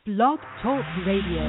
Blog Talk Radio.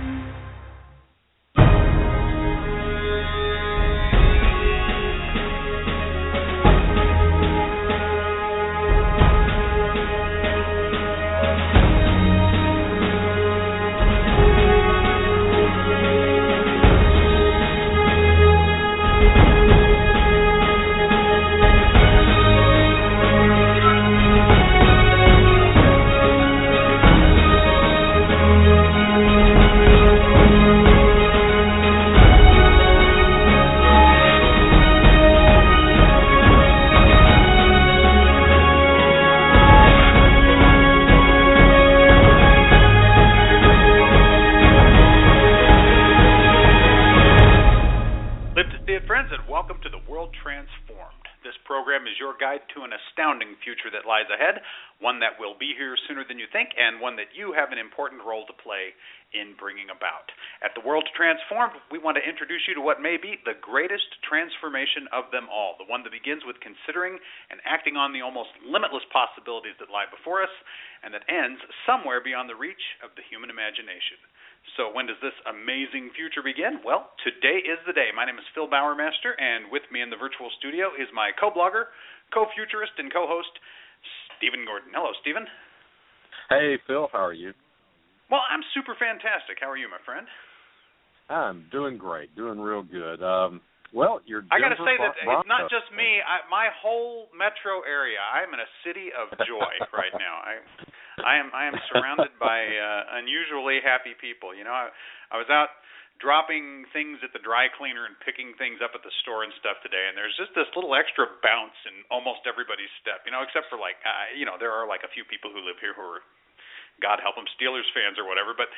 Future that lies ahead, one that will be here sooner than you think, and one that you have an important role to play in bringing about. At the World Transformed, we want to introduce you to what may be the greatest transformation of them all, the one that begins with considering and acting on the almost limitless possibilities that lie before us, and that ends somewhere beyond the reach of the human imagination. So when does this amazing future begin? Well, today is the day. My name is Phil Bowermaster, and with me in the virtual studio is my co-blogger, co-futurist, and co-host, Stephen Gordon. Hello, Stephen. Hey, Phil. How are you? Well, I'm super fantastic. How are you, my friend? I'm doing great. Doing real good. I got to say that it's not just me. My whole metro area, I'm in a city of joy right now. I am surrounded by unusually happy people. You know, I was out dropping things at the dry cleaner and picking things up at the store and stuff today, and there's just this little extra bounce in almost everybody's step, you know, except for there are like a few people who live here who are, God help them, Steelers fans or whatever, but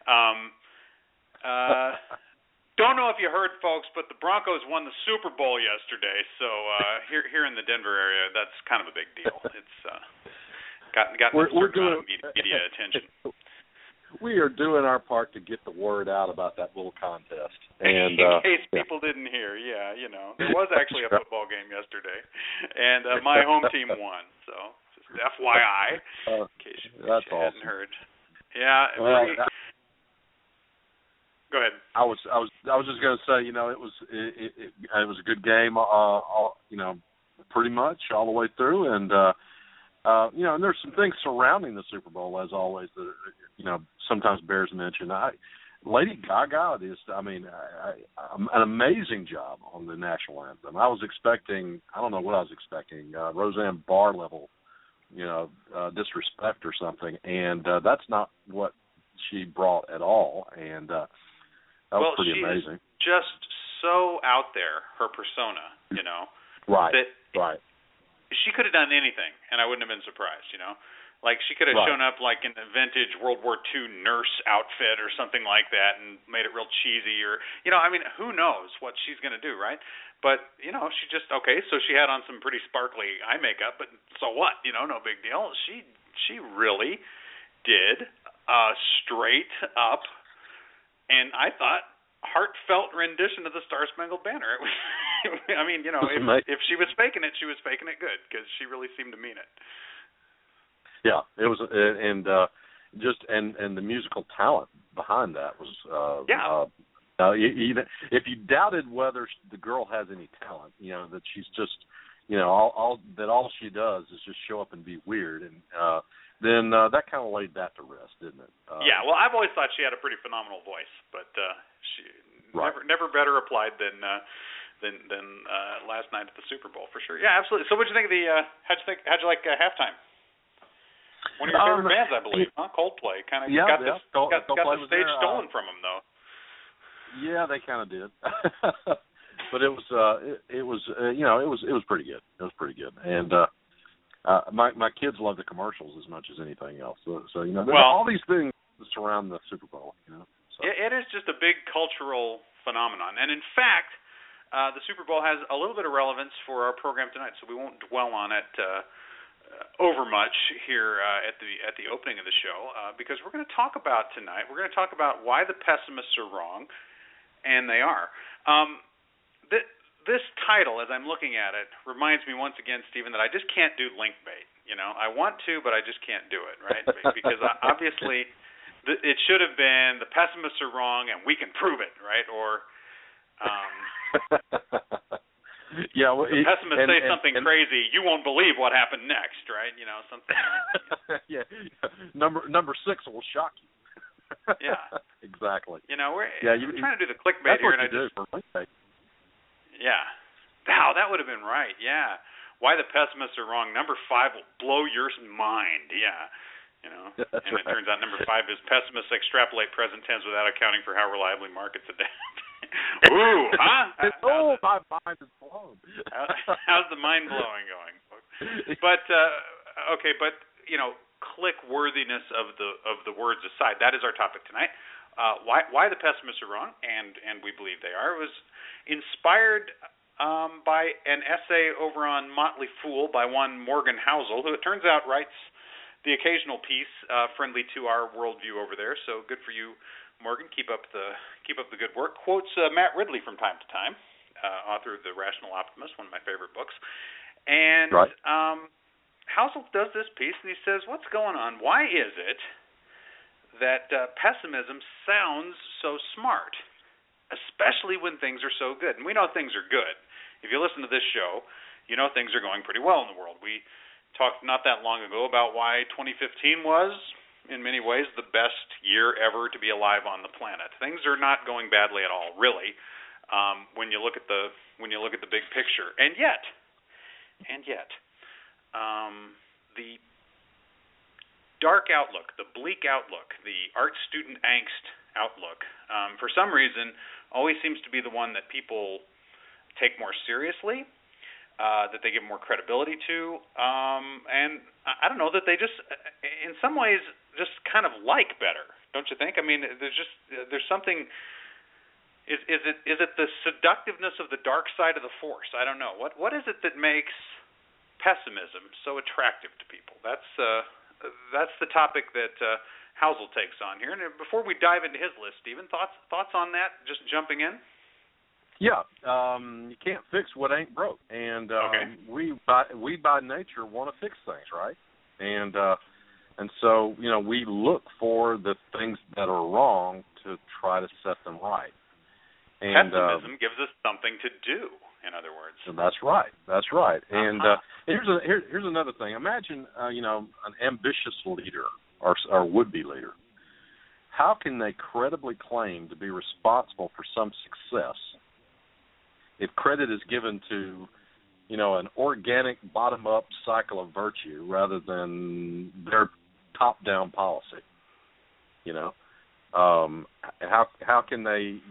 don't know if you heard, folks, but the Broncos won the Super Bowl yesterday, so here in the Denver area, that's kind of a big deal. It's gotten a certain amount of media attention. We are doing our part to get the word out about that little contest. And in case people didn't hear, you know, there was actually a football game yesterday, and my home team won. So just FYI, in case you awesome. hadn't heard. Yeah. Go ahead. I was just going to say, you know, it was a good game, you know, pretty much all the way through, and you know, and there's some things surrounding the Super Bowl, as always, that, you know, sometimes bears mention. Lady Gaga an amazing job on the national anthem. I was expecting, I don't know what I was expecting, Roseanne Barr level, you know, disrespect or something, and that's not what she brought at all, and that was pretty amazing. Just so out there, her persona, you know. Right. She could have done anything, and I wouldn't have been surprised, you know. Like, she could have shown up, like, in a vintage World War II nurse outfit or something like that and made it real cheesy or, you know, I mean, who knows what she's going to do, right? But, you know, she just, okay, so she had on some pretty sparkly eye makeup, but so what? You know, no big deal. She really did a straight up, and I thought, heartfelt rendition of the Star-Spangled Banner. I mean, you know, if she was faking it, she was faking it good, because she really seemed to mean it. Yeah, it was, and the musical talent behind that was, if you doubted whether the girl has any talent, you know, that she's just, you know, all she does is just show up and be weird, and then that kind of laid that to rest, didn't it? Yeah, well, I've always thought she had a pretty phenomenal voice, but she never better applied than last night at the Super Bowl, for sure. Yeah, absolutely. So, what'd you think of the? How'd you like halftime? One of your favorite bands, I believe, huh? Coldplay. Kind of got the stage stolen from them, though. Yeah, they kind of did. But it was you know, it was pretty good. It was pretty good, and my kids love the commercials as much as anything else. So you know, there's all these things that surround the Super Bowl. You know, so. It is just a big cultural phenomenon, and in fact, the Super Bowl has a little bit of relevance for our program tonight. So we won't dwell on it over much here at the opening of the show, because we're going to talk about tonight. We're going to talk about why the pessimists are wrong, and they are. This title, as I'm looking at it, reminds me once again, Stephen, that I just can't do link bait. You know, I want to, but I just can't do it, right? Because obviously it should have been the pessimists are wrong and we can prove it, right? Or yeah, well, the pessimists say something crazy, you won't believe what happened next, right? You know, something. Yeah, number 6 will shock you. Yeah, exactly. You know, we're trying to do the clickbait here, and yeah. Wow, that would have been right. Yeah. Why the pessimists are wrong. Number 5 will blow your mind. Yeah. You know, That's and it turns out number 5 is pessimists extrapolate present tense without accounting for how reliably markets adapt. Ooh, huh? My mind is blown. How's the mind blowing going? But okay, but you know, click worthiness of the words aside, that is our topic tonight. Why the pessimists are wrong, and we believe they are. It was inspired by an essay over on Motley Fool by one Morgan Housel, who it turns out writes the occasional piece friendly to our worldview over there. So good for you, Morgan. Keep up the good work. Quotes Matt Ridley from time to time, author of The Rational Optimist, one of my favorite books. And right. Housel does this piece, and he says, what's going on? Why is it that pessimism sounds so smart, especially when things are so good? And we know things are good. If you listen to this show, you know things are going pretty well in the world. We talked not that long ago about why 2015 was, in many ways, the best year ever to be alive on the planet. Things are not going badly at all, really, when you look at the big picture. And yet, the dark outlook, the bleak outlook, the art student angst outlook, for some reason, always seems to be the one that people take more seriously, that they give more credibility to, and I don't know, that they just, in some ways, just kind of like better, don't you think? I mean, there's something. Is it the seductiveness of the dark side of the force? I don't know. What is it that makes pessimism so attractive to people? That's the topic that Housel takes on here. And before we dive into his list, Stephen, thoughts on that? Just jumping in. Yeah, you can't fix what ain't broke, and okay. we by nature want to fix things, right? And so we look for the things that are wrong to try to set them right. And pessimism gives us something to do. In other words, so that's right. And here's another thing. Imagine an ambitious leader or would-be leader. How can they credibly claim to be responsible for some success if credit is given to an organic bottom-up cycle of virtue rather than their top-down policy? How can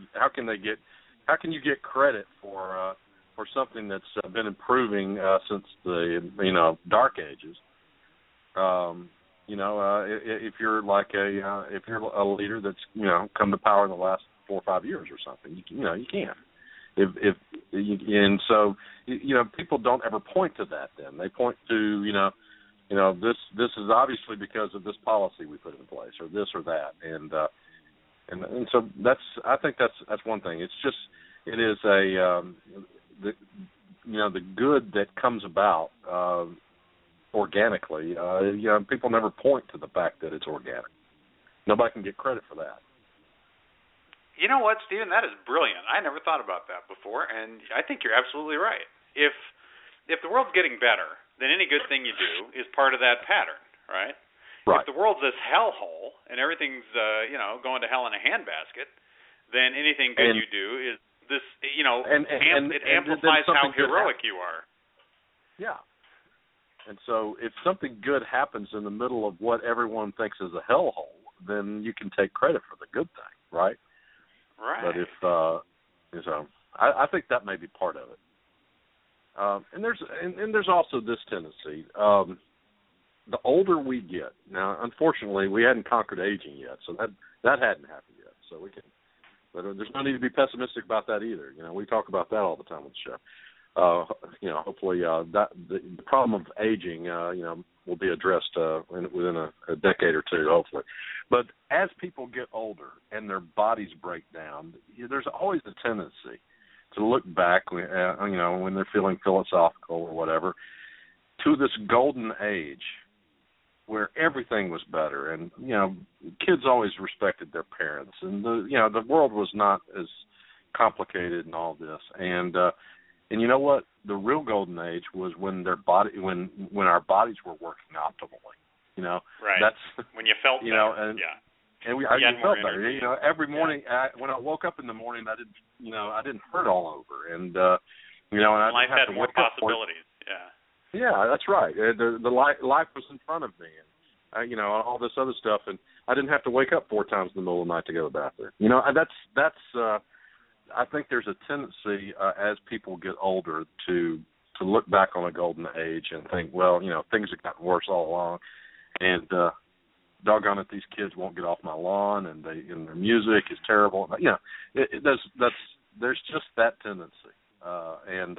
you get credit for something that's been improving since the Dark Ages? If you're if you're a leader that's come to power in the last 4 or 5 years or something, you can't. So people don't ever point to that. Then they point to this is obviously because of this policy we put in place, or this or that, and so I think that's one thing. It's just it is the good that comes about organically. People never point to the fact that it's organic. Nobody can get credit for that. You know what, Stephen? That is brilliant. I never thought about that before, and I think you're absolutely right. If the world's getting better, then any good thing you do is part of that pattern, right? Right. If the world's this hellhole and everything's going to hell in a handbasket, then anything good you do is this it amplifies how heroic you are. Yeah. And so if something good happens in the middle of what everyone thinks is a hellhole, then you can take credit for the good thing, right? Right. But if I think that may be part of it. And there's also this tendency. The older we get, now unfortunately we hadn't conquered aging yet, so that hadn't happened yet. So we can, but there's no need to be pessimistic about that either. We talk about that all the time on the show. Hopefully that the problem of aging, will be addressed within a decade or two, hopefully. But as people get older and their bodies break down, there's always a tendency to look back, when they're feeling philosophical or whatever, to this golden age where everything was better, and kids always respected their parents, and the world was not as complicated and all this, and you know what? The real golden age was when when our bodies were working optimally. Right. That's when you felt better. And yeah. I felt better. Every morning when I woke up in the morning, I didn't hurt all over, and and I life didn't have had to more wake up possibilities. Yeah, that's right. The life was in front of me, and all this other stuff, and I didn't have to wake up 4 times in the middle of the night to go to the bathroom. That's I think there's a tendency as people get older to look back on a golden age and think, well, things have gotten worse all along, and doggone it, these kids won't get off my lawn, and their music is terrible. There's just that tendency, and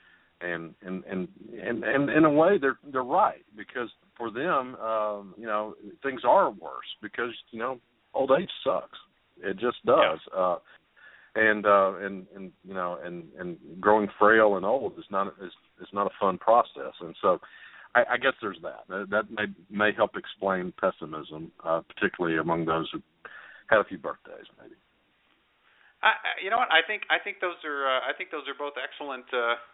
in a way they're right, because for them, things are worse because old age sucks. It just does. Yeah. And growing frail and old is not a fun process, and so I guess there's that may help explain pessimism, particularly among those who had a few birthdays, maybe. You know what? I think those are both excellent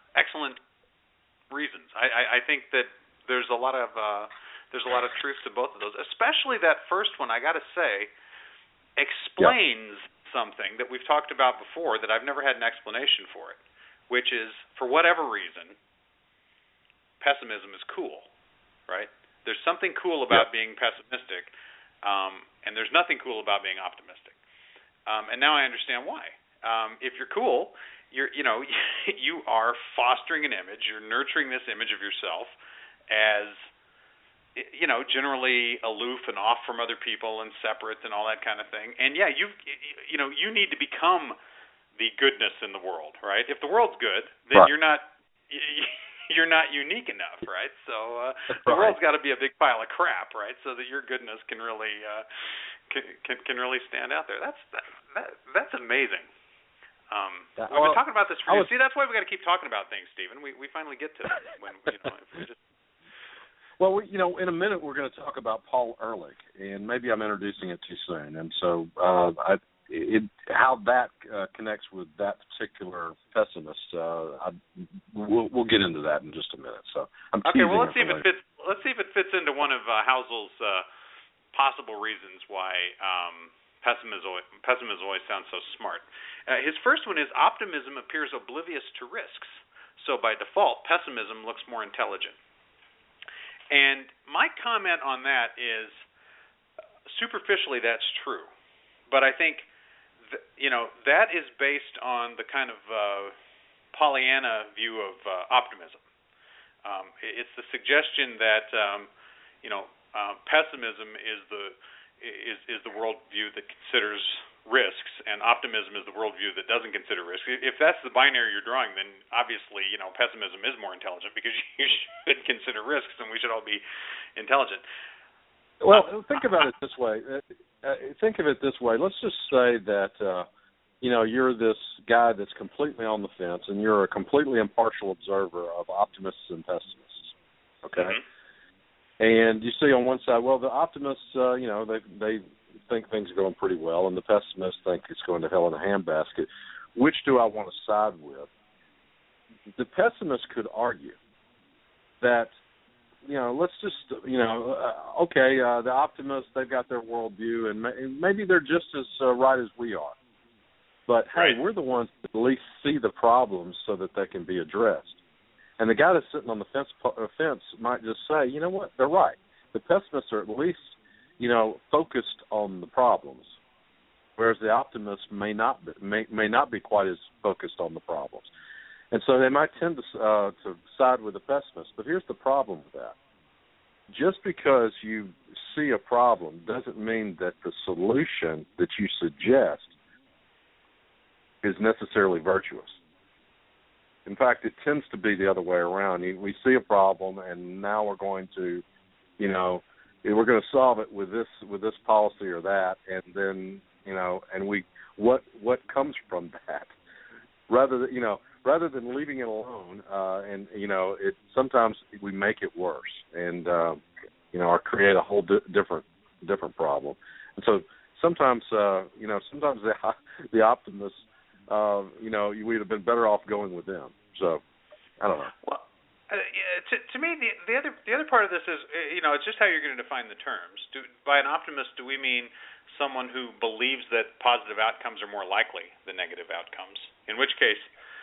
reasons. I think that there's a lot of truth to both of those, especially that first one. I got to say, explains something that we've talked about before that I've never had an explanation for it, which is, for whatever reason, pessimism is cool, right? There's something cool about being pessimistic, and there's nothing cool about being optimistic. And now I understand why. If you're cool, you are fostering an image. You're nurturing this image of yourself as generally aloof and off from other people and separate and all that kind of thing. And you need to become the goodness in the world, right? If the world's good, then you're not unique enough, right? So the world's got to be a big pile of crap, right? So that your goodness can really can really stand out there. That's amazing. We've been talking about this for years. See, that's why we got to keep talking about things, Stephen. We finally get to it when if we just. Well, in a minute we're going to talk about Paul Ehrlich, and maybe I'm introducing it too soon, and so how that connects with that particular pessimist, we'll get into that in just a minute. So I'm okay. Well, let's see if it fits. Let's see if it fits into one of Housel's possible reasons why pessimism always sounds so smart. His first one is optimism appears oblivious to risks, so by default, pessimism looks more intelligent. And my comment on that is, superficially, that's true. But I think, that is based on the kind of Pollyanna view of optimism. It's the suggestion that, pessimism is the worldview that considers risks, and optimism is the worldview that doesn't consider risks. If that's the binary you're drawing, then obviously, pessimism is more intelligent because you should consider risks, and we should all be intelligent. Well, think about it this way. Think of it this way. Let's just say that, you're this guy that's completely on the fence, and you're a completely impartial observer of optimists and pessimists, okay? Mm-hmm. And you see on one side, well, the optimists, they think things are going pretty well, and the pessimists think it's going to hell in a handbasket. Which do I want to side with? The pessimist could argue that, let's just, the optimists, they've got their worldview, and maybe they're just as right as we are. But, hey, we're the ones that at least see the problems so that they can be addressed. And the guy that's sitting on the fence might just say, you know what, they're right. The pessimists are at least, focused on the problems, whereas the optimists may not be quite as focused on the problems. And so they might tend to side with the pessimist. But here's the problem with that. Just because you see a problem doesn't mean that the solution that you suggest is necessarily virtuous. In fact, it tends to be the other way around. We see a problem, and now we're going to, we're going to solve it with this policy or that, and then, and what comes from that, rather than leaving it alone, sometimes we make it worse. And or create a whole different problem. And so sometimes, sometimes the optimists, you would have been better off going with them. So I don't know. Well, to me, the other part of this is, it's just how you're going to define the terms. By an optimist, do we mean someone who believes that positive outcomes are more likely than negative outcomes? In which case,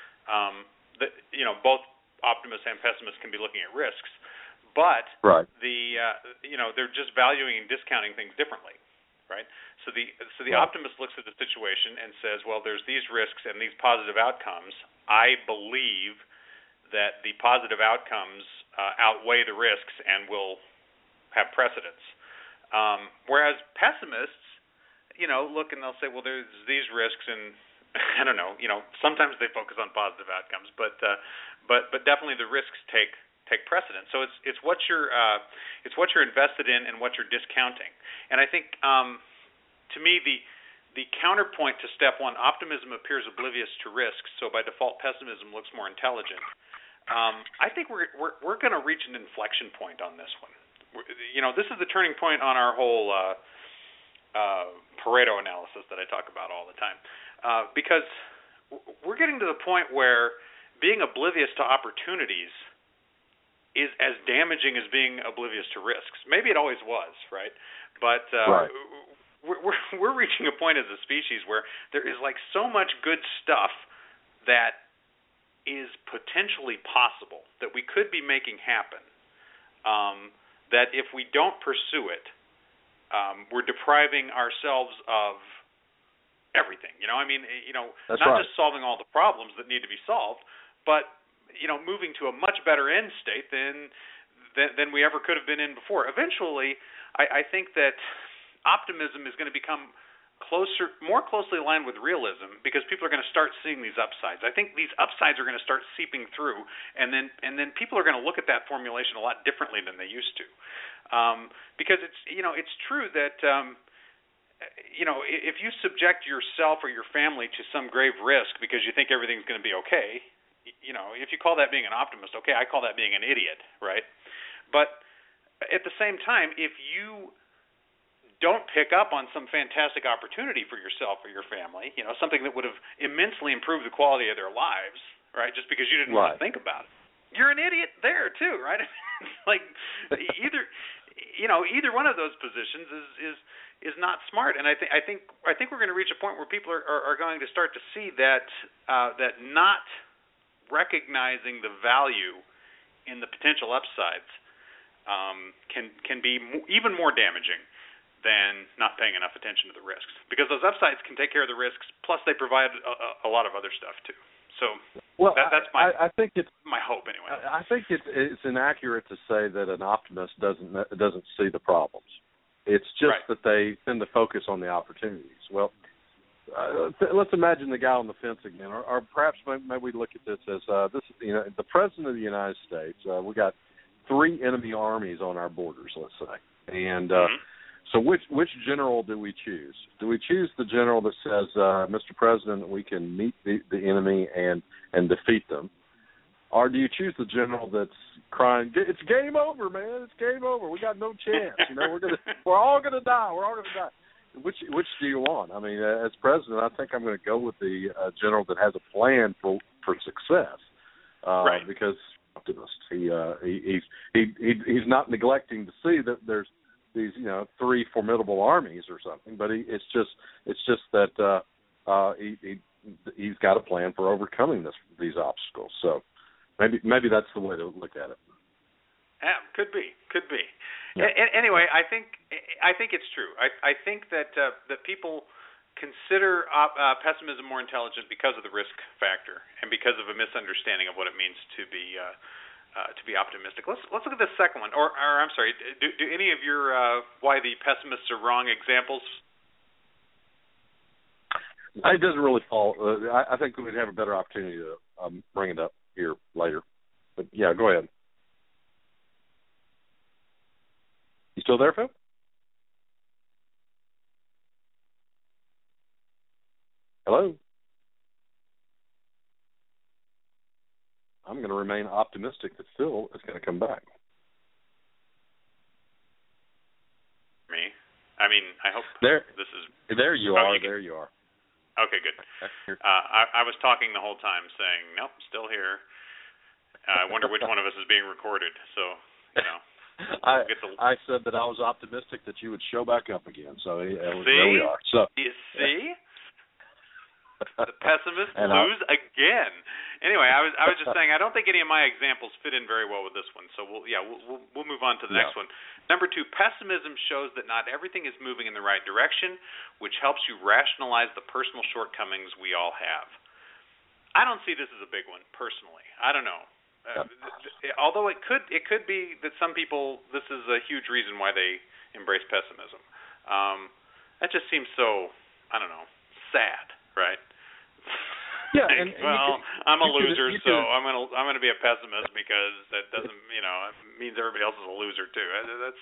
both optimists and pessimists can be looking at risks, but right. They're just valuing and discounting things differently, right? So the right. optimist looks at the situation and says, well, there's these risks and these positive outcomes. I believe that the positive outcomes outweigh the risks and will have precedence. Whereas pessimists, look and they'll say, well, there's these risks, and I don't know, sometimes they focus on positive outcomes, but definitely the risks take precedence. So it's what you're invested in and what you're discounting. And I think to me the counterpoint to step one, optimism appears oblivious to risks, so by default pessimism looks more intelligent. I think we're going to reach an inflection point on this one. This is the turning point on our whole Pareto analysis that I talk about all the time, because we're getting to the point where being oblivious to opportunities is as damaging as being oblivious to risks. Maybe it always was, right? But right. We're reaching a point as a species where there is like so much good stuff that is potentially possible that we could be making happen, that if we don't pursue it, we're depriving ourselves of everything. That's not right. just solving all the problems that need to be solved, but moving to a much better end state than we ever could have been in before. Eventually, I think that optimism is going to become more closely aligned with realism, because people are going to start seeing these upsides. I think these upsides are going to start seeping through, and then people are going to look at that formulation a lot differently than they used to, because it's true that if you subject yourself or your family to some grave risk because you think everything's going to be okay, if you call that being an optimist, okay, I call that being an idiot, right? But at the same time, if you don't pick up on some fantastic opportunity for yourself or your family, something that would have immensely improved the quality of their lives, right, just because you didn't want to think about it, you're an idiot there too, right? Like either one of those positions is not smart. And I think we're going to reach a point where people are going to start to see that not recognizing the value in the potential upsides can be even more damaging than not paying enough attention to the risks, because those upsides can take care of the risks, plus they provide a lot of other stuff too. So that's I think it's my hope anyway. I think it's inaccurate to say that an optimist doesn't see the problems. It's just right. that they tend to focus on the opportunities. Well, let's imagine the guy on the fence again, or perhaps maybe we look at this as this. The President of the United States. We got 3 enemy armies on our borders, let's say, and. So which general do we choose? Do we choose the general that says, Mr. President, we can meet the enemy and defeat them? Or do you choose the general that's crying, it's game over, man, it's game over, we got no chance, we're all gonna die, Which do you want? I mean, as president, I think I'm going to go with the general that has a plan for success, right. Because he's not neglecting to see that there's these 3 formidable armies or something, but it's just that he's got a plan for overcoming these obstacles. So maybe that's the way to look at it. Yeah, could be. Yeah. Anyway, I think it's true. I think that people consider pessimism more intelligent because of the risk factor and because of a misunderstanding of what it means to be optimistic. Let's look at the second one. Or I'm sorry. Do any of your why the pessimists are wrong examples? It doesn't really fall. I think we'd have a better opportunity to bring it up here later. But yeah, go ahead. You still there, Phil? Hello? I'm going to remain optimistic that Phil is going to come back. I mean, I hope this is... There you are. There you are. Okay, good. I was talking the whole time saying, nope, still here. I wonder which one of us is being recorded. So, I said that I was optimistic that you would show back up again. So there we are. So you see? The pessimists lose again. Anyway, I was just saying I don't think any of my examples fit in very well with this one. So we'll move on to the next one. Number 2, pessimism shows that not everything is moving in the right direction, which helps you rationalize the personal shortcomings we all have. I don't see this as a big one personally. I don't know. Although it could be that some people, this is a huge reason why they embrace pessimism. That just seems so, I don't know, sad, right? Yeah, I'm a loser, so I'm gonna be a pessimist because that doesn't, it means everybody else is a loser too. That's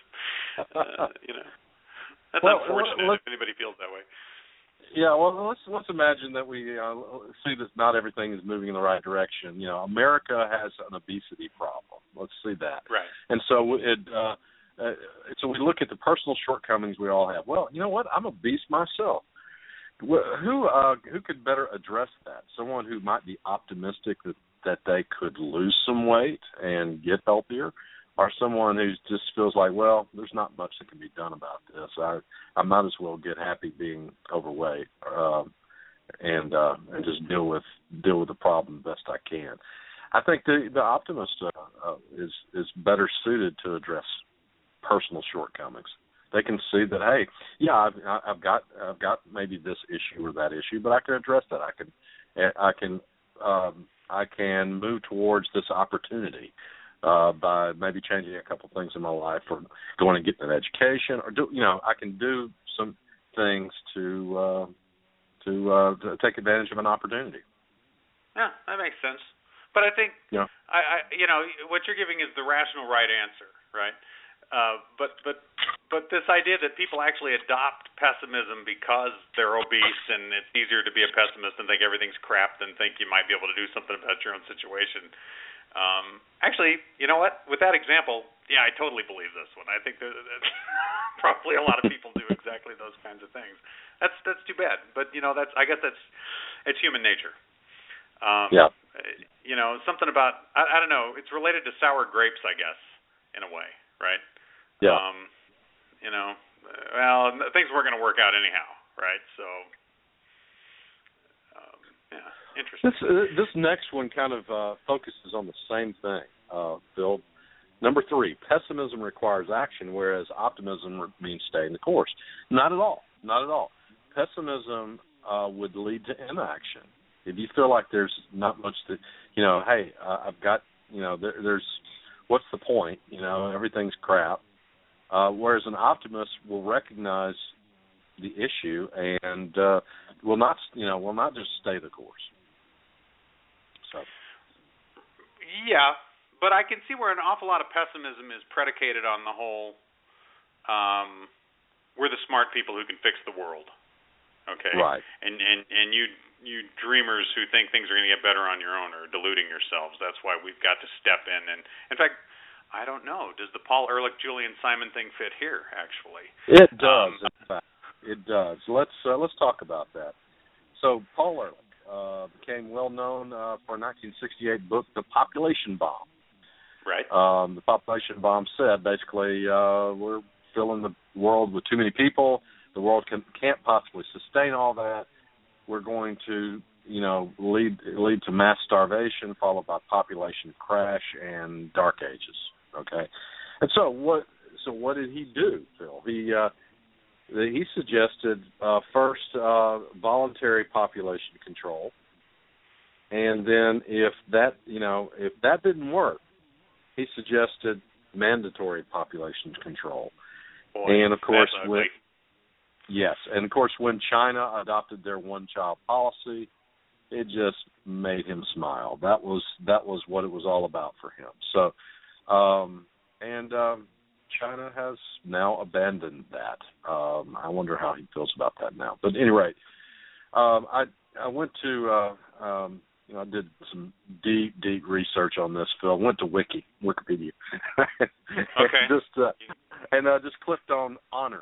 that's unfortunate if anybody feels that way. Yeah, well, let's imagine that we see that not everything is moving in the right direction. America has an obesity problem. Let's see that. Right. And so so we look at the personal shortcomings we all have. Well, you know what? I'm obese myself. Who could better address that? Someone who might be optimistic that they could lose some weight and get healthier, or someone who just feels like, well, there's not much that can be done about this. I might as well get happy being overweight and just deal with the problem best I can. I think the optimist is better suited to address personal shortcomings. They can see that, hey, yeah, I've got maybe this issue or that issue, but I can address that. I can move towards this opportunity by maybe changing a couple things in my life, or going and getting an education, or I can do some things to take advantage of an opportunity. Yeah, that makes sense. But I think I what you're giving is the rational right answer, right? But this idea that people actually adopt pessimism because they're obese and it's easier to be a pessimist and think everything's crap than think you might be able to do something about your own situation. Actually, you know what? With that example, yeah, I totally believe this one. I think that probably a lot of people do exactly those kinds of things. That's too bad. But I guess it's human nature. Something about I don't know. It's related to sour grapes, I guess, in a way, right? Yeah. Things weren't going to work out anyhow, right? So, interesting. This next one kind of focuses on the same thing, Phil. Number 3, pessimism requires action, whereas optimism means staying the course. Not at all. Not at all. Pessimism would lead to inaction. If you feel like there's not much that, hey, I've got, there's, what's the point? Everything's crap. Whereas an optimist will recognize the issue and will not just stay the course. So. Yeah, but I can see where an awful lot of pessimism is predicated on the whole, we're the smart people who can fix the world. Okay. Right. And you dreamers who think things are going to get better on your own are deluding yourselves. That's why we've got to step in. And in fact, I don't know. Does the Paul Ehrlich, Julian Simon thing fit here? Actually, it does. In fact, it does. Let's talk about that. So Paul Ehrlich became well known for a 1968 book, The Population Bomb. Right. The population bomb said basically we're filling the world with too many people. The world can't possibly sustain all that. We're going to lead to mass starvation, followed by population crash and dark ages. Okay, and so what did he do, Phil? He suggested first voluntary population control, and then if that didn't work, he suggested mandatory population control. Boy, and of course that's when China adopted their one-child policy, it just made him smile. That was what it was all about for him. So. China has now abandoned that. I wonder how he feels about that now. But at any rate, I went to I did some deep research on this, Phil. I went to Wikipedia. Okay. Just clicked on honors.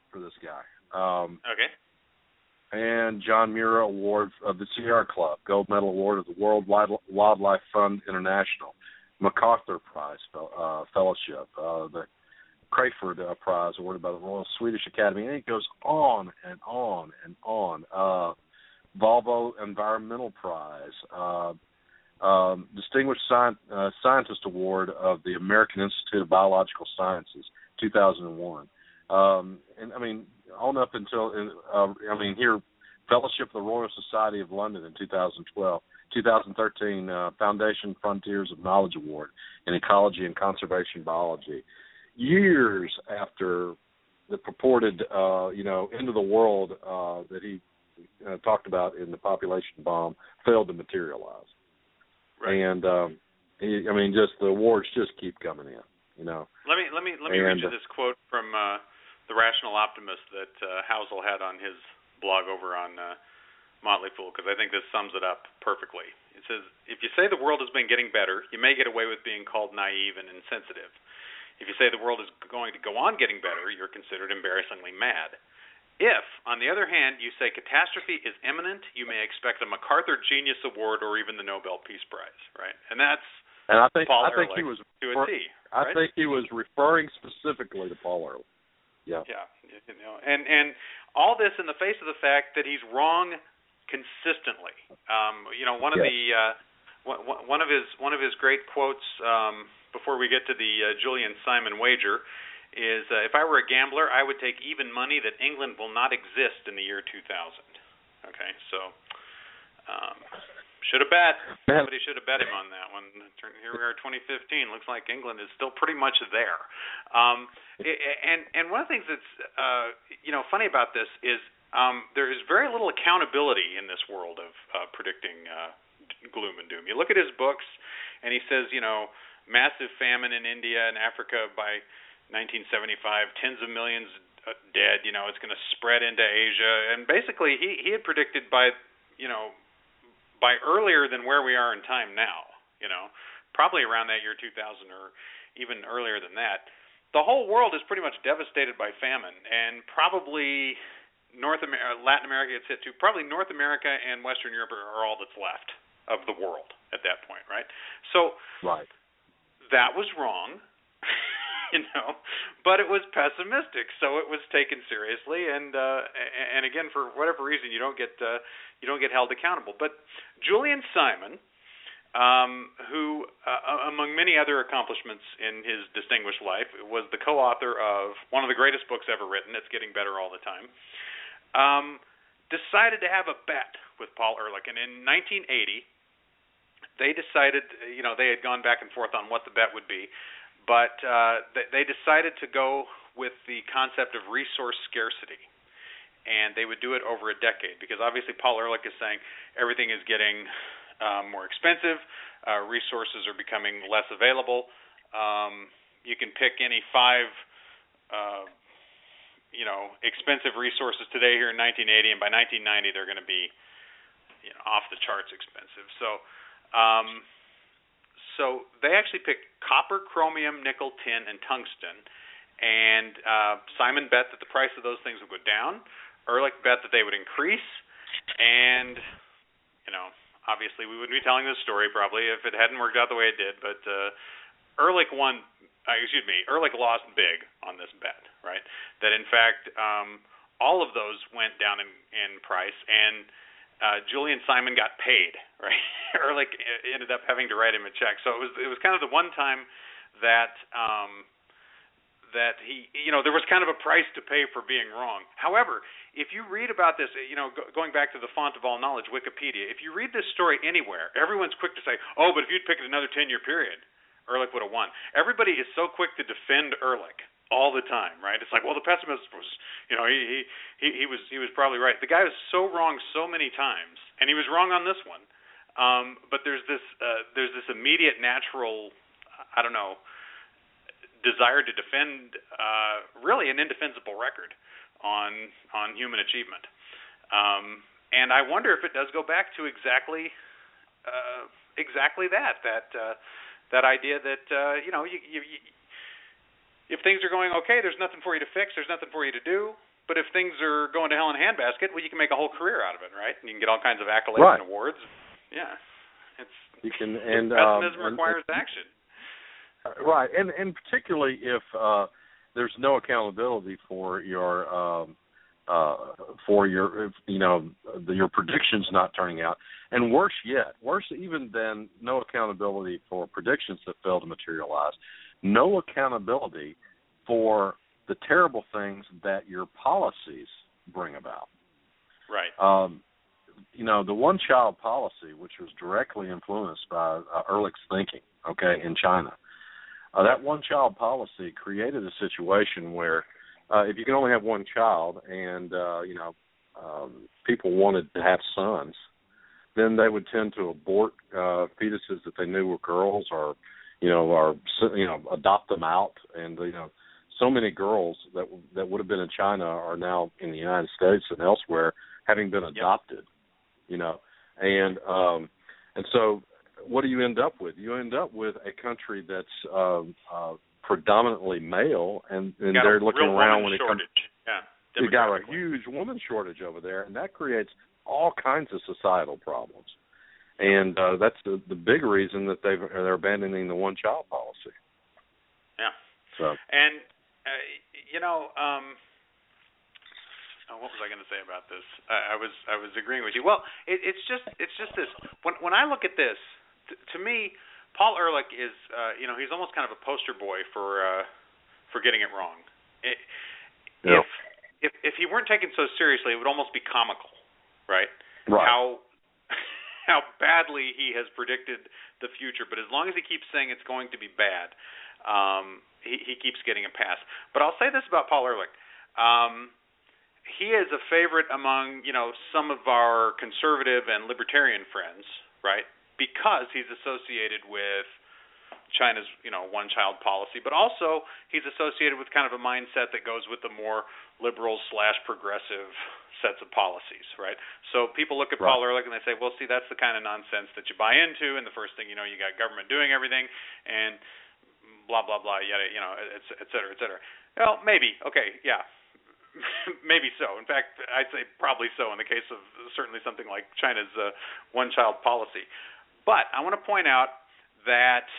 for this guy. Okay. And John Muir Award of the Sierra Club, Gold Medal Award of the World Wildlife Fund International, MacArthur Prize Fellowship, the Crayford Prize awarded by the Royal Swedish Academy, and it goes on and on and on. Volvo Environmental Prize, Distinguished Scientist Award of the American Institute of Biological Sciences, 2001. And I mean, on up until, here, Fellowship of the Royal Society of London in 2012, 2013, Foundation Frontiers of Knowledge Award in Ecology and Conservation Biology. Years after the purported, end of the world that he talked about in the population bomb failed to materialize. Right. And, just the awards just keep coming in, Let me read you this quote from The Rational Optimist that Housel had on his blog over on Motley Fool, because I think this sums it up perfectly. It says, if you say the world has been getting better, you may get away with being called naive and insensitive. If you say the world is going to go on getting better, you're considered embarrassingly mad. If, on the other hand, you say catastrophe is imminent, you may expect a MacArthur Genius Award or even the Nobel Peace Prize, right? And that's Paul Ehrlich he was to a T, right? I think he was referring specifically to Paul Ehrlich. Yeah. Yeah, and all this in the face of the fact that he's wrong consistently. One of his great quotes before we get to the Julian Simon wager is, if I were a gambler, I would take even money that England will not exist in the year 2000. Okay, so should have bet. Somebody should have bet him on that one. Here we are, 2015. Looks like England is still pretty much there. And one of the things that's funny about this is there is very little accountability in this world of predicting gloom and doom. You look at his books, and he says, massive famine in India and Africa by 1975, tens of millions dead. It's going to spread into Asia, and basically he had predicted by earlier than where we are in time now. Probably around that year 2000 or even earlier than that. The whole world is pretty much devastated by famine, and probably Latin America gets hit too. Probably North America and Western Europe are all that's left of the world at that point, right? So right. That was wrong. But it was pessimistic, so it was taken seriously, and again, for whatever reason, you don't get held accountable. But Julian Simon, who among many other accomplishments in his distinguished life, was the co-author of one of the greatest books ever written. It's getting better all the time. Decided to have a bet with Paul Ehrlich, and in 1980, they decided, they had gone back and forth on what the bet would be. But they decided to go with the concept of resource scarcity, and they would do it over a decade, because obviously Paul Ehrlich is saying everything is getting more expensive, resources are becoming less available. You can pick any 5 expensive resources today here in 1980, and by 1990 they're going to be off the charts expensive. So they actually picked copper, chromium, nickel, tin, and tungsten. And Simon bet that the price of those things would go down. Ehrlich bet that they would increase. And, obviously we wouldn't be telling this story probably if it hadn't worked out the way it did. But Ehrlich lost big on this bet, right? That, in fact, all of those went down in price. And Julian Simon got paid, right? Ehrlich ended up having to write him a check. So it was kind of the one time that he, there was kind of a price to pay for being wrong. However, if you read about this, going back to the font of all knowledge, Wikipedia, if you read this story anywhere, everyone's quick to say, oh, but if you'd picked another 10-year period, Ehrlich would have won. Everybody is so quick to defend Ehrlich all the time, right? It's like, well, the pessimist was, he was probably right. The guy was so wrong so many times, and he was wrong on this one. But there's this immediate natural, desire to defend really an indefensible record on human achievement. And I wonder if it does go back to exactly that idea that if things are going okay, there's nothing for you to fix, there's nothing for you to do. But if things are going to hell in a handbasket, well, you can make a whole career out of it, right? And you can get all kinds of accolades Right. and awards. Yeah, you can, and pessimism requires action. Right, and particularly if there's no accountability for your your predictions not turning out, and worse even than no accountability for predictions that fail to materialize, no accountability for the terrible things that your policies bring about. Right. The one-child policy, which was directly influenced by Ehrlich's thinking, in China. That one-child policy created a situation where if you can only have one child and, people wanted to have sons, then they would tend to abort fetuses that they knew were girls or adopt them out. And, so many girls that would have been in China are now in the United States and elsewhere having been adopted, And so what do you end up with? You end up with a country that's predominantly male, and they're looking around when it comes. Yeah, you got a huge woman shortage over there, and that creates all kinds of societal problems. And that's the big reason that they're abandoning the one-child policy. Yeah. So. And what was I going to say about this? I was agreeing with you. Well, it's just this. When I look at this, to me, Paul Ehrlich is he's almost kind of a poster boy for getting it wrong. If he weren't taken so seriously, it would almost be comical, right? Right. How badly he has predicted the future, but as long as he keeps saying it's going to be bad, he keeps getting a pass. But I'll say this about Paul Ehrlich. He is a favorite among, some of our conservative and libertarian friends, right? Because he's associated with China's, one-child policy, but also he's associated with kind of a mindset that goes with the more liberal/progressive sets of policies, right? So people look at Paul Ehrlich and they say, well, see, that's the kind of nonsense that you buy into, and the first thing you know, you got government doing everything, and blah, blah, blah, yada, et cetera, et cetera. Well, maybe. Okay, yeah. Maybe so. In fact, I'd say probably so in the case of certainly something like China's one-child policy. But I want to point out that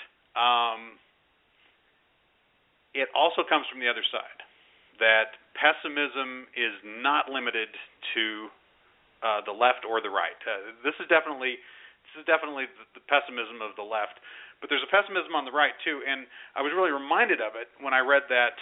it also comes from the other side, that pessimism is not limited to the left or the right. This is definitely the pessimism of the left, but there's a pessimism on the right too. And I was really reminded of it when I read that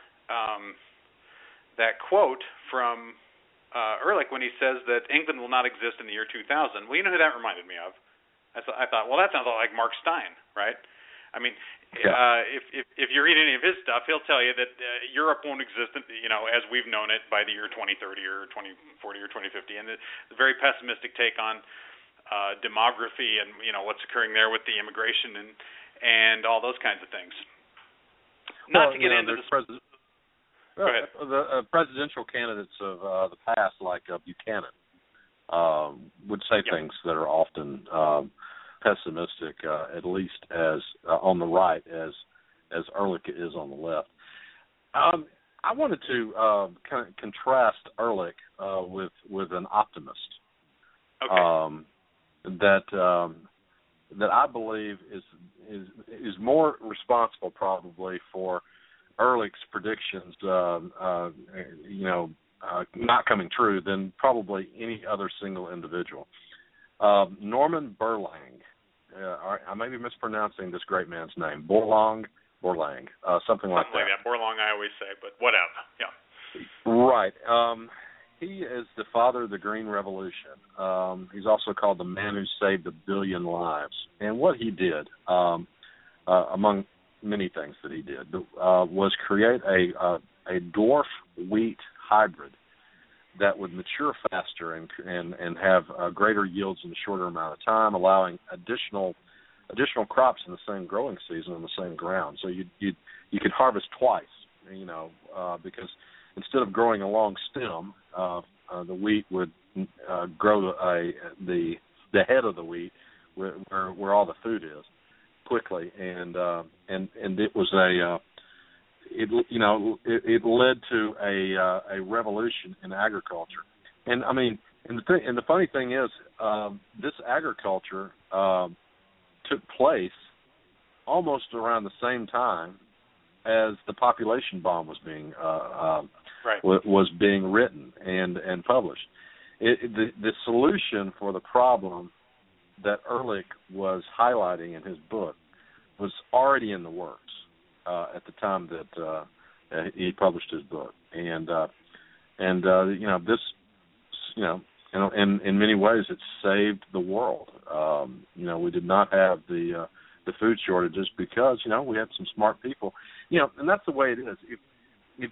quote from Ehrlich when he says that England will not exist in the year 2000. Well, you know who that reminded me of? I thought, well, that sounds like Mark Stein, right? I mean, if you read any of his stuff, he'll tell you that Europe won't exist, as we've known it by the year 2030 or 2040 or 2050, and the very pessimistic take on demography and what's occurring there with the immigration and all those kinds of things. Not to get into this. The presidential candidates of the past, like Buchanan, would say things that are often pessimistic, at least as on the right as Ehrlich is on the left. I wanted to kind of contrast Ehrlich with an optimist. That I believe is more responsible probably for Ehrlich's predictions, not coming true than probably any other single individual. Norman Borlaug, I may be mispronouncing this great man's name, Borlaug, something like that. Borlaug, I always say, but whatever. Yeah. Right. He is the father of the Green Revolution. He's also called the man who saved 1 billion lives. And what he did, among many things that he did, was create a dwarf wheat hybrid that would mature faster and have greater yields in a shorter amount of time, allowing additional crops in the same growing season on the same ground. So you could harvest twice, because instead of growing a long stem, the wheat would grow the head of the wheat where all the food is quickly, and it was it led to a revolution in agriculture. And I mean, and the funny thing is, this agriculture took place almost around the same time as the population bomb was being was being written and published. The solution for the problem that Ehrlich was highlighting in his book was already in the works at the time that he published his book, and this, in many ways, it saved the world. We did not have the food shortages because we had some smart people, and that's the way it is. If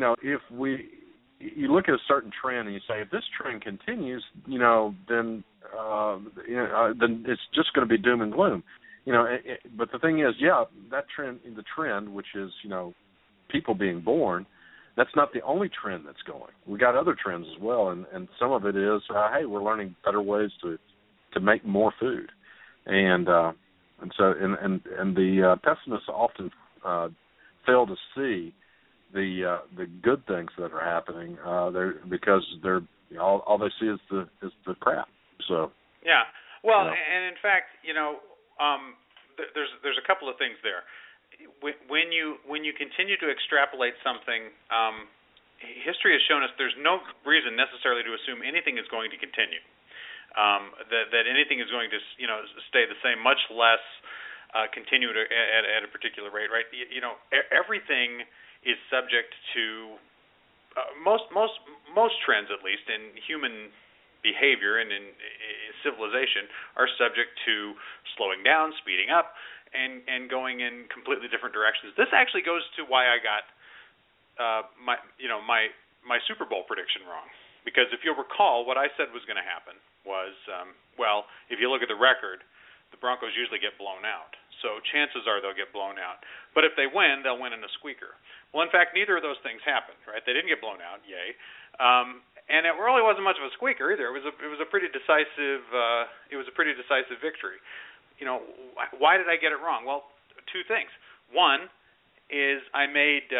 you look at a certain trend and you say, if this trend continues, then it's just going to be doom and gloom. But the thing is, that trend, the trend, which is, people being born, that's not the only trend that's going. We got other trends as well, and some of it is, hey, we're learning better ways to make more food, and so the pessimists often fail to see the good things that are happening because they're all they see is the crap. So and in fact, there's a couple of things there. When you continue to extrapolate something, history has shown us there's no reason necessarily to assume anything is going to continue. That anything is going to stay the same, much less continue at a particular rate, right? Everything is subject to most trends, at least in human behavior and in civilization, are subject to slowing down, speeding up, and going in completely different directions. This actually goes to why I got my Super Bowl prediction wrong, because if you'll recall, what I said was going to happen was, if you look at the record, the Broncos usually get blown out. So chances are they'll get blown out. But if they win, they'll win in a squeaker. Well, in fact, neither of those things happened, right? They didn't get blown out, yay. And it really wasn't much of a squeaker either. It was a pretty decisive victory. Why did I get it wrong? Well, two things. One is I made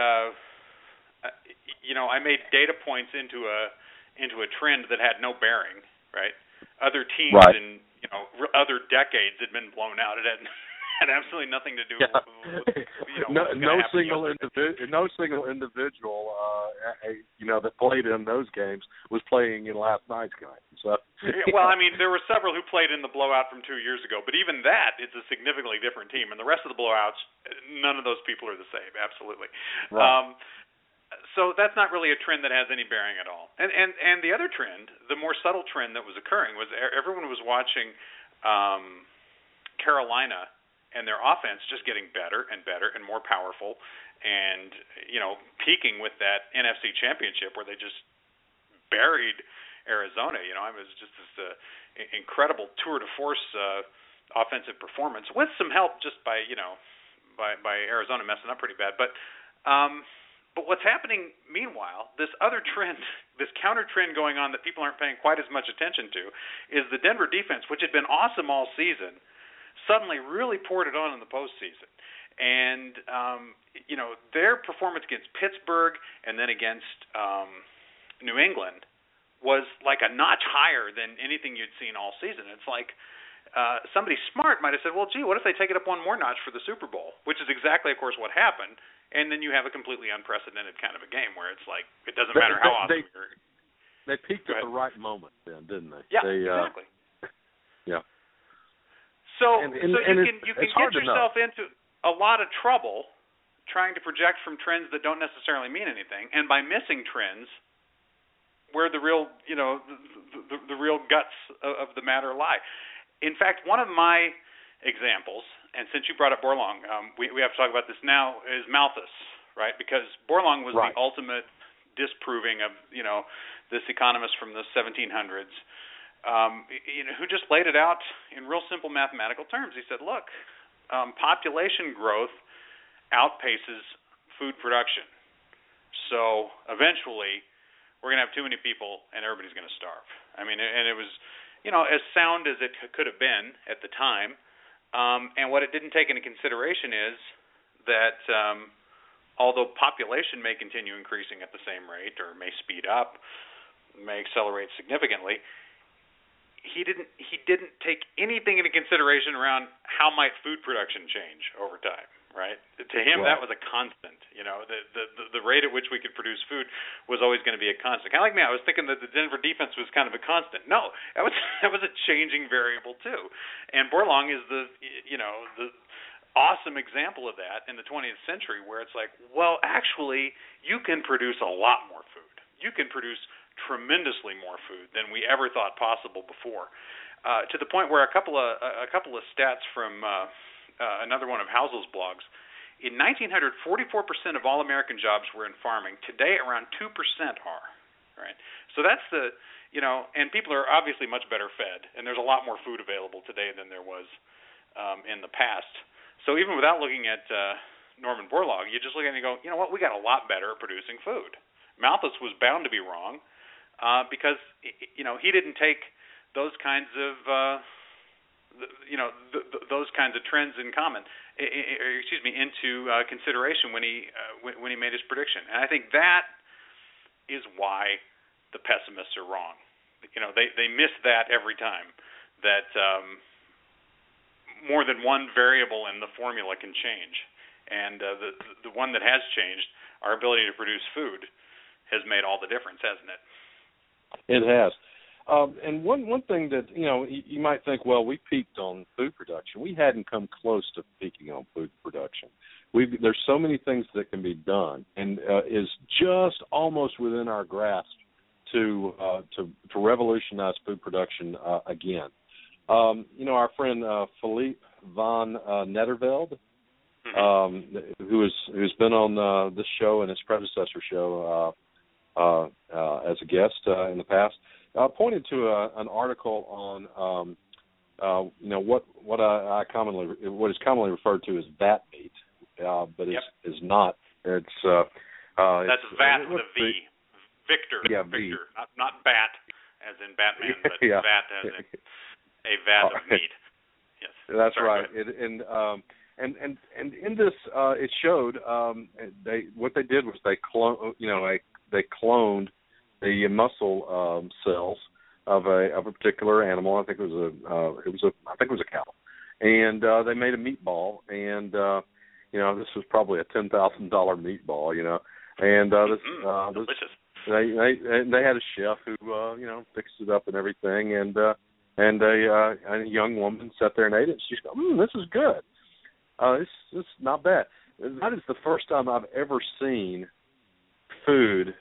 data points into a trend that had no bearing, right? Other teams in other decades had been blown out. It had absolutely nothing to do with no single individual that played in those games was playing in last night's game. So well, I mean, there were several who played in the blowout from 2 years ago, but even that, it's a significantly different team, and the rest of the blowouts, none of those people are the same. Absolutely. Right. So that's not really a trend that has any bearing at all. And the other trend, the more subtle trend that was occurring, was everyone was watching Carolina and their offense just getting better and better and more powerful, and peaking with that NFC Championship where they just buried Arizona. It was just this incredible tour de force offensive performance with some help just by Arizona messing up pretty bad, but what's happening meanwhile, this other trend, this counter trend going on that people aren't paying quite as much attention to, is the Denver defense, which had been awesome all season, suddenly really poured it on in the postseason. And, their performance against Pittsburgh and then against New England was like a notch higher than anything you'd seen all season. It's like somebody smart might have said, well, gee, what if they take it up one more notch for the Super Bowl, which is exactly, of course, what happened. And then you have a completely unprecedented kind of a game where it's like it doesn't matter how awesome you're. They peaked at the right moment then, didn't they? Yeah, exactly. Yeah. So you can get yourself into a lot of trouble trying to project from trends that don't necessarily mean anything, and by missing trends where the real the real guts of the matter lie. In fact, one of my examples, and since you brought up Borlong, we have to talk about this now, is Malthus, right? Because Borlong was the ultimate disproving of, this economist from the 1700s, who just laid it out in real simple mathematical terms. He said, look, population growth outpaces food production. So eventually we're going to have too many people and everybody's going to starve. I mean, and it was, as sound as it could have been at the time. And what it didn't take into consideration is that although population may continue increasing at the same rate or may speed up, may accelerate significantly, he didn't take anything into consideration around how might food production change over time, right? To him, that was a constant. The rate at which we could produce food was always going to be a constant. Kind of like me, I was thinking that the Denver defense was kind of a constant. No, that was a changing variable too. And Borlong is the awesome example of that in the 20th century, where it's like, well, actually, you can produce a lot more food. You can produce tremendously more food than we ever thought possible before, to the point where a couple of stats from another one of Housel's blogs. In 1900, 44% of all American jobs were in farming. Today, around 2% are. Right. So that's and people are obviously much better fed, and there's a lot more food available today than there was in the past. So even without looking at Norman Borlaug, you just look at it and go, you know what, we got a lot better at producing food. Malthus was bound to be wrong. Because he didn't take those kinds of those kinds of trends into consideration when he made his prediction. And I think that is why the pessimists are wrong. They miss that every time, that more than one variable in the formula can change, and the one that has changed, our ability to produce food, has made all the difference, hasn't it? It has. And one thing that, you might think, well, we peaked on food production. We hadn't come close to peaking on food production. There's so many things that can be done, and is just almost within our grasp to revolutionize food production again. Our friend Philippe von Netterveld, who's been on this show and his predecessor show as a guest in the past, pointed to an article on what is commonly referred to as bat meat, but is not. It's that's vat with a V. Victor. Yeah, Victor. Not bat as in Batman, but vat as in a vat of meat. Yes. That's right. And in this, it showed what they did was they cloned the muscle cells of a particular animal. I think it was a cow, and they made a meatball. And this was probably a $10,000 meatball. And delicious. They had a chef who fixed it up and everything, and a young woman sat there and ate it. She said, "This is good. This is not bad." That is the first time I've ever seen food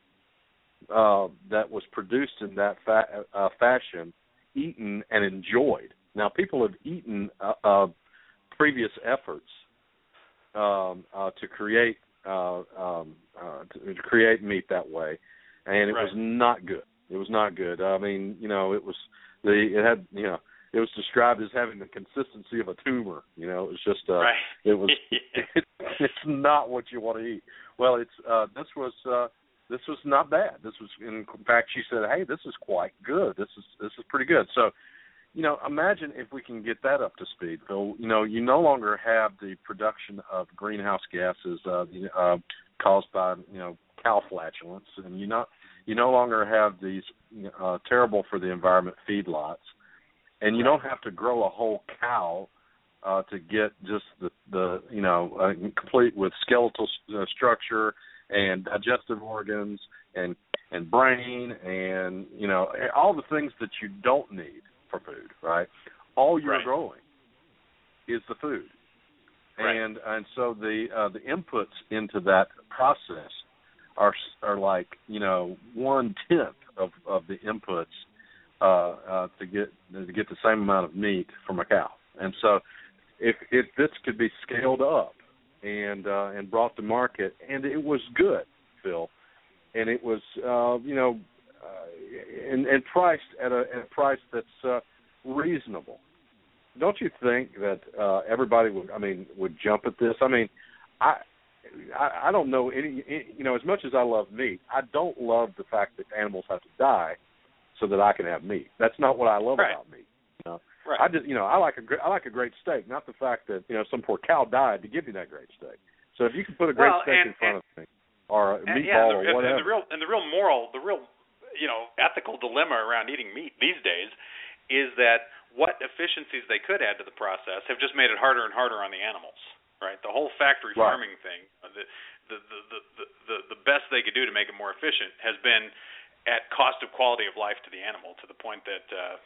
that was produced in that fashion eaten and enjoyed. Now, people have eaten previous efforts to create meat that way, and it was not good. It was not good. I mean, it was it was described as having the consistency of a tumor. It was just it was it's not what you want to eat. Well, this was not bad. This was, in fact, she said, "Hey, this is quite good. This is pretty good." So, imagine if we can get that up to speed, Phil. You no longer have the production of greenhouse gases caused by cow flatulence, and you no longer have these terrible for the environment feedlots, and you don't have to grow a whole cow to get just the complete with skeletal structure and digestive organs and brain and all the things that you don't need for food, right? All you're growing is the food, and so the inputs into that process are like 1/10 of the inputs to get the same amount of meat from a cow. And so if this could be scaled up and brought to market, and it was good, Phil, and it was and priced at a price that's reasonable. Don't you think that everybody would jump at this? I mean, I don't know any as much as I love meat, I don't love the fact that animals have to die so that I can have meat. That's not what I love about meat. I just I like a great steak, not the fact that some poor cow died to give you that great steak. So if you can put a great steak in front of me, or a meatball, or whatever, and the real moral, ethical dilemma around eating meat these days is that what efficiencies they could add to the process have just made it harder and harder on the animals. Right, the whole factory farming thing, the best they could do to make it more efficient has been at cost of quality of life to the animal, to the point that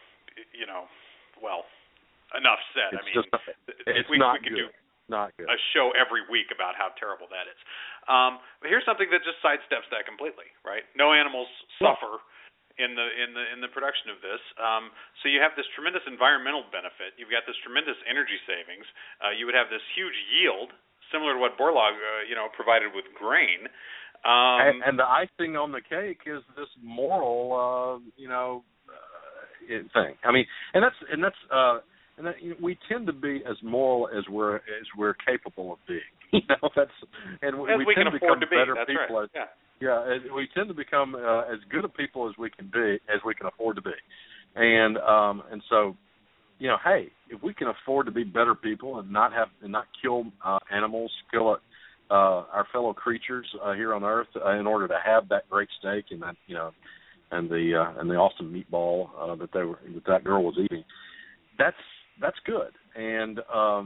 enough said. We could do a show every week about how terrible that is. But here's something that just sidesteps that completely. Right, no animals suffer in the production of this. So you have this tremendous environmental benefit. You've got this tremendous energy savings. You would have this huge yield, similar to what Borlaug provided with grain. And the icing on the cake is this moral, thing. I mean, and we tend to be as moral as we're capable of being. We can tend to afford become to be. better That's people. right. We tend to become as good a people as we can be, as we can afford to be, and so, hey, if we can afford to be better people and not kill animals, kill our fellow creatures here on Earth in order to have that great steak and that and the awesome meatball that girl was eating, that's good, and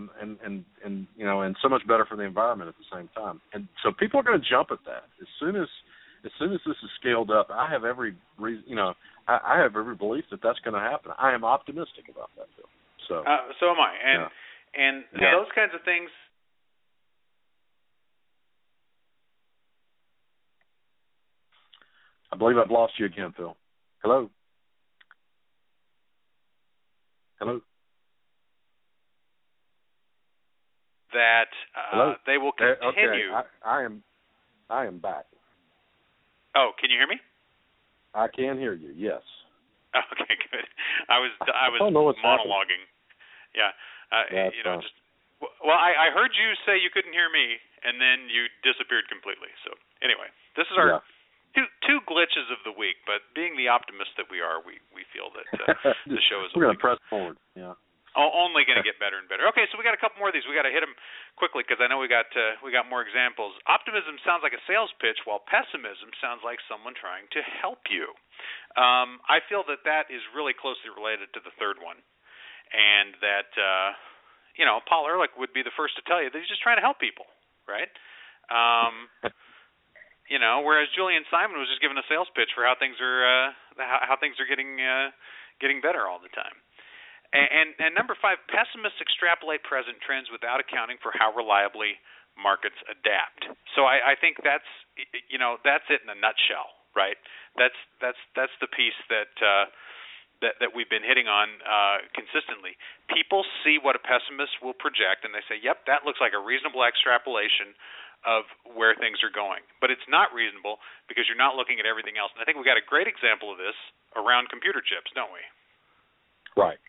so much better for the environment at the same time. And so people are going to jump at that as soon as this is scaled up. I have every reason, I have every belief that that's going to happen. I am optimistic about that, Phil. So am I, and those kinds of things. I believe I've lost you again, Phil. Hello. That they will continue. Okay. I am back. Oh, can you hear me? I can hear you. Yes. Okay, good. I was monologuing. Yeah. I heard you say you couldn't hear me, and then you disappeared completely. So anyway, this is our two glitches of the week. But being the optimist that we are, we feel that the show is. We're going to press forward. Yeah. Only going to get better and better. Okay, so we got a couple more of these. We got to hit them quickly because I know we got more examples. Optimism sounds like a sales pitch, while pessimism sounds like someone trying to help you. I feel that is really closely related to the third one, and that Paul Ehrlich would be the first to tell you that he's just trying to help people, right? Whereas Julian Simon was just giving a sales pitch for how things are getting better all the time. And number 5, pessimists extrapolate present trends without accounting for how reliably markets adapt. So I think that's it in a nutshell, right? That's the piece that we've been hitting on consistently. People see what a pessimist will project, and they say, "Yep, that looks like a reasonable extrapolation of where things are going." But it's not reasonable because you're not looking at everything else. And I think we've got a great example of this around computer chips, don't we? Right.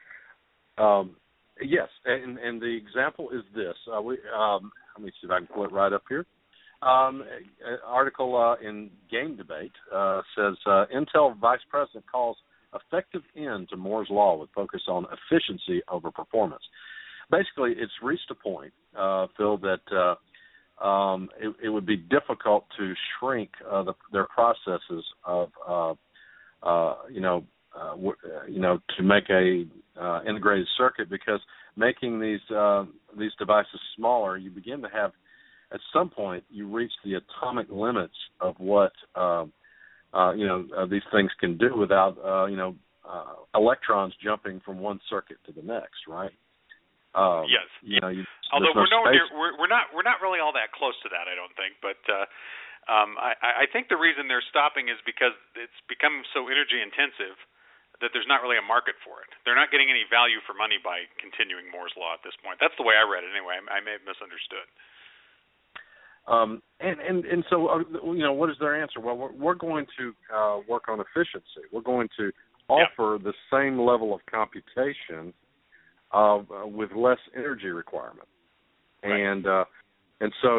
Yes, and the example is this. Let me see if I can pull it right up here. An article in Game Debate says Intel Vice President calls effective end to Moore's Law with focus on efficiency over performance. Basically, it's reached a point, Phil, that it would be difficult to shrink their processes of to make a integrated circuit, because making these devices smaller, you begin to have, at some point, you reach the atomic limits of what these things can do without electrons jumping from one circuit to the next, right? Yes. Although we're not really all that close to that, I don't think, but. I think the reason they're stopping is because it's become so energy intensive that there's not really a market for it. They're not getting any value for money by continuing Moore's Law at this point. That's the way I read it anyway. I may have misunderstood. And so, what is their answer? Well, we're going to work on efficiency. We're going to offer the same level of computation with less energy requirement. Right. And so,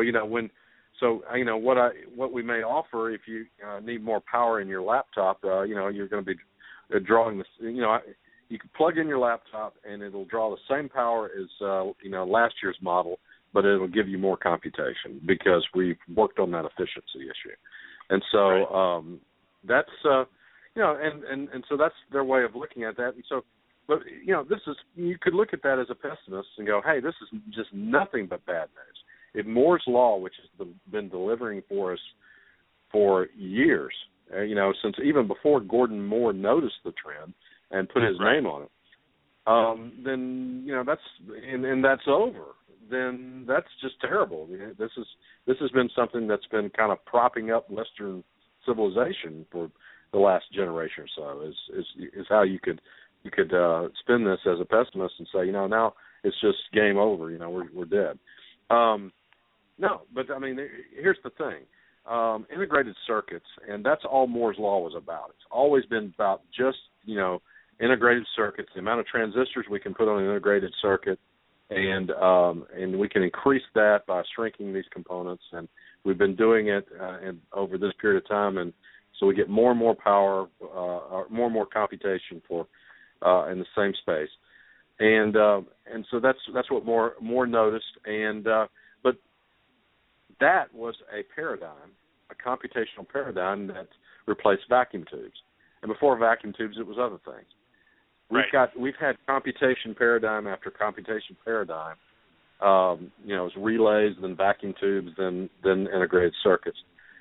what we may offer, if you need more power in your laptop, you're going to be drawing this. You can plug in your laptop and it'll draw the same power as last year's model, but it'll give you more computation because we've worked on that efficiency issue. And so that's and so that's their way of looking at that. And so, but this is, you could look at that as a pessimist and go, hey, this is just nothing but bad news. If Moore's Law, which has been delivering for us for years, since even before Gordon Moore noticed the trend and put his name on it, then that's over. Then that's just terrible. This has been something that's been kind of propping up Western civilization for the last generation or so. Is how you could spin this as a pessimist and say, now it's just game over. We're dead. No, but I mean, here's the thing. Integrated circuits, and that's all Moore's Law was about. It's always been about just, integrated circuits, the amount of transistors we can put on an integrated circuit, and we can increase that by shrinking these components, and we've been doing it over this period of time, and so we get more and more power, more and more computation for in the same space, and so that's what Moore noticed, and but that was a paradigm, a computational paradigm that replaced vacuum tubes, and before vacuum tubes, it was other things. We've had computation paradigm after computation paradigm. It's relays, then vacuum tubes, then integrated circuits,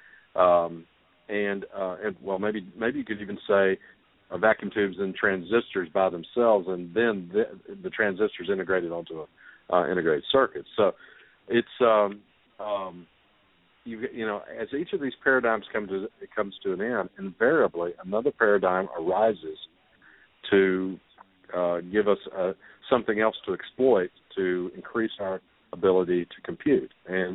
and maybe you could even say vacuum tubes and transistors by themselves, and then the transistors integrated onto integrated circuits. So it's as each of these paradigms comes to an end, invariably another paradigm arises to give us something else to exploit to increase our ability to compute. And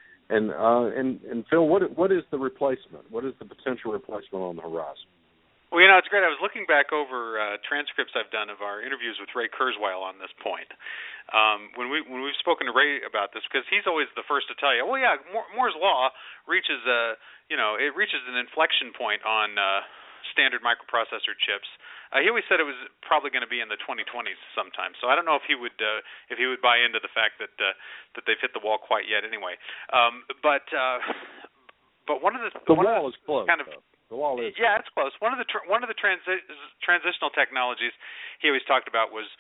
Phil, what is the replacement? What is the potential replacement on the horizon? Well, it's great. I was looking back over transcripts I've done of our interviews with Ray Kurzweil on this point. When we've spoken to Ray about this, because he's always the first to tell you, Moore's Law reaches an inflection point on standard microprocessor chips. He always said it was probably going to be in the 2020s sometime. So I don't know if he would buy into the fact that they've hit the wall quite yet. Anyway, but one of the wall is close. The wall is it's close. One of the transitional technologies he always talked about was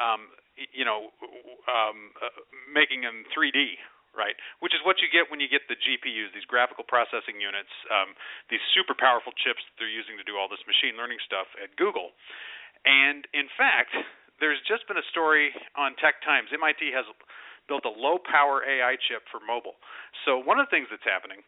making them 3D. Right, which is what you get when you get the GPUs, these graphical processing units, these super powerful chips that they're using to do all this machine learning stuff at Google. And in fact, there's just been a story on Tech Times. MIT has built a low-power AI chip for mobile. So one of the things that's happening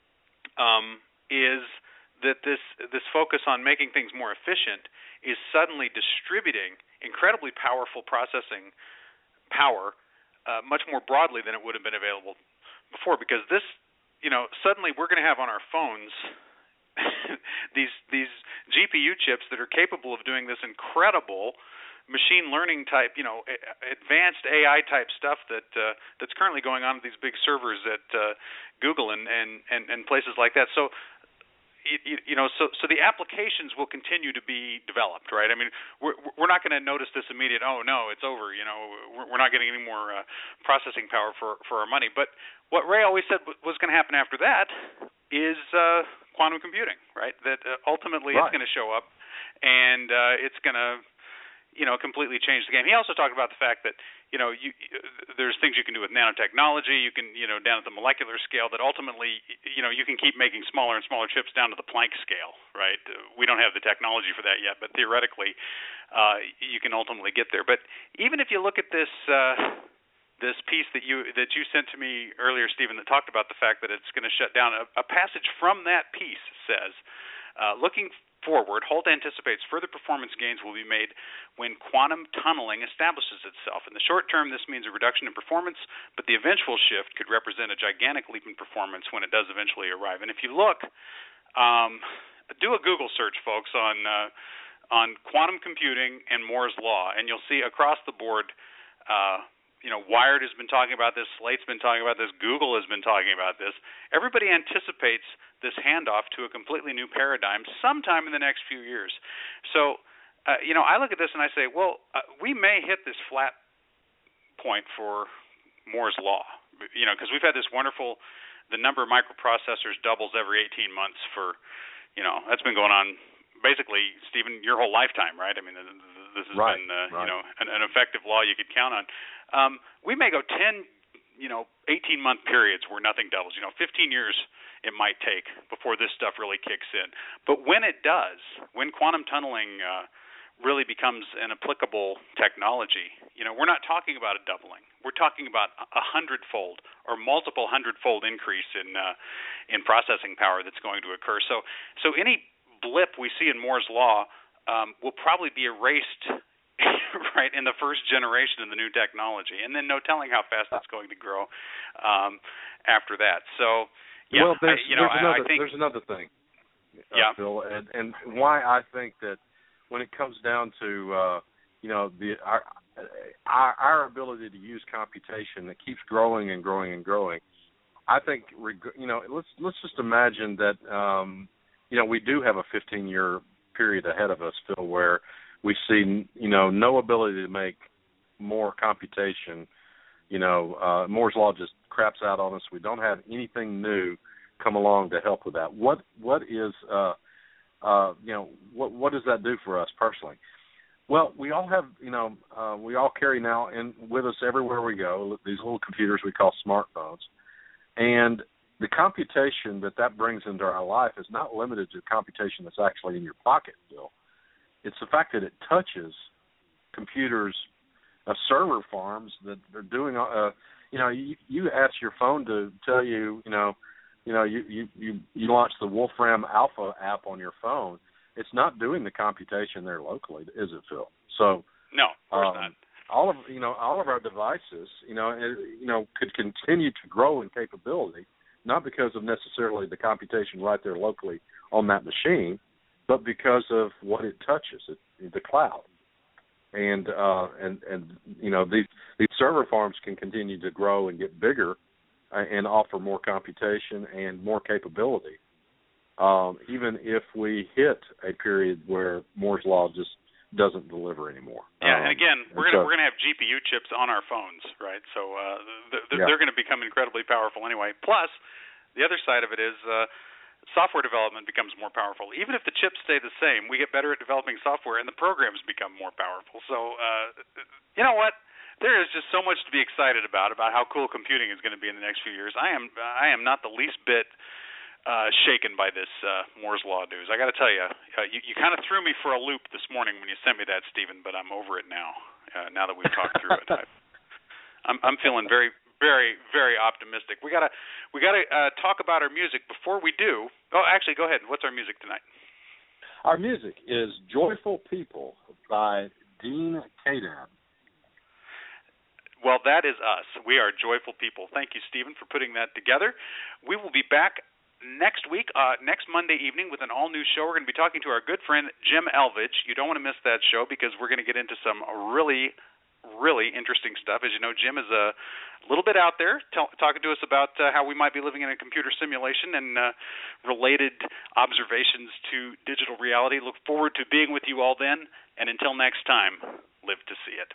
is that this focus on making things more efficient is suddenly distributing incredibly powerful processing power much more broadly than it would have been available before, because this, suddenly we're going to have on our phones these GPU chips that are capable of doing this incredible machine learning type, advanced AI type stuff that's currently going on with these big servers at Google and places like that. So so the applications will continue to be developed, right? I mean, we're not going to notice this immediate, oh no, it's over. We're not getting any more processing power for our money. But what Ray always said was going to happen after that is quantum computing, right? That ultimately it's going to show up, and it's going to completely change the game. He also talked about the fact that there's things you can do with nanotechnology. You can down at the molecular scale that ultimately you can keep making smaller and smaller chips down to the Planck scale, right? We don't have the technology for that yet, but theoretically you can ultimately get there. But even if you look at this piece that you sent to me earlier, Stephen, that talked about the fact that it's going to shut down, a passage from that piece says, looking forward, Holt anticipates further performance gains will be made when quantum tunneling establishes itself. In the short term, this means a reduction in performance, but the eventual shift could represent a gigantic leap in performance when it does eventually arrive. And if you look, do a Google search, folks, on quantum computing and Moore's Law, and you'll see across the board, Wired has been talking about this, Slate's been talking about this, Google has been talking about this. Everybody anticipates this handoff to a completely new paradigm sometime in the next few years. So, I look at this and I say, well, we may hit this flat point for Moore's Law, because we've had this wonderful, the number of microprocessors doubles every 18 months for, that's been going on basically, Stephen, your whole lifetime, right? I mean, this has been, an effective law you could count on. We may go 10, 18-month periods where nothing doubles. 15 years it might take before this stuff really kicks in. But when it does, when quantum tunneling really becomes an applicable technology, we're not talking about a doubling. We're talking about a 100-fold or multiple 100-fold increase in processing power that's going to occur. So any blip we see in Moore's law will probably be erased right in the first generation of the new technology, and then no telling how fast it's going to grow after that. So well, there's another thing, Phil, and why I think that when it comes down to our ability to use computation that keeps growing and growing and growing, I think let's just imagine that we do have a 15-year period ahead of us, Phil, where we see no ability to make more computation. Moore's law just craps out on us. We don't have anything new come along to help with that. What is what does that do for us personally? Well, we all have we all carry now with us everywhere we go these little computers we call smartphones, and the computation that brings into our life is not limited to computation that's actually in your pocket, Bill. It's the fact that it touches computers, server farms that are doing. You ask your phone to tell you, you launch the Wolfram Alpha app on your phone. It's not doing the computation there locally, is it, Phil? So no, of course not. All of our devices, could continue to grow in capability, not because of necessarily the computation right there locally on that machine, but because of what it touches, the cloud. And these server farms can continue to grow and get bigger and offer more computation and more capability, even if we hit a period where Moore's law just doesn't deliver anymore. Yeah, and again, we're going to have GPU chips on our phones, right? So they're going to become incredibly powerful anyway. Plus, the other side of it is software development becomes more powerful. Even if the chips stay the same, we get better at developing software, and the programs become more powerful. So you know what? There is just so much to be excited about how cool computing is going to be in the next few years. I am not the least bit shaken by this Moore's Law news. I got to tell you, you kind of threw me for a loop this morning when you sent me that, Stephen, but I'm over it now. Now that we've talked through it, I'm feeling very, very, very optimistic. We gotta talk about our music before we do. Oh, actually, go ahead. What's our music tonight? Our music is "Joyful People" by Dean Kadab. Well, that is us. We are joyful people. Thank you, Stephen, for putting that together. We will be back next week, next Monday evening, with an all-new show. We're going to be talking to our good friend Jim Elvidge. You don't want to miss that show because we're going to get into some really, really interesting stuff. As you know, Jim is a little bit out there talking to us about how we might be living in a computer simulation and related observations to digital reality. Look forward to being with you all then, and until next time, live to see it.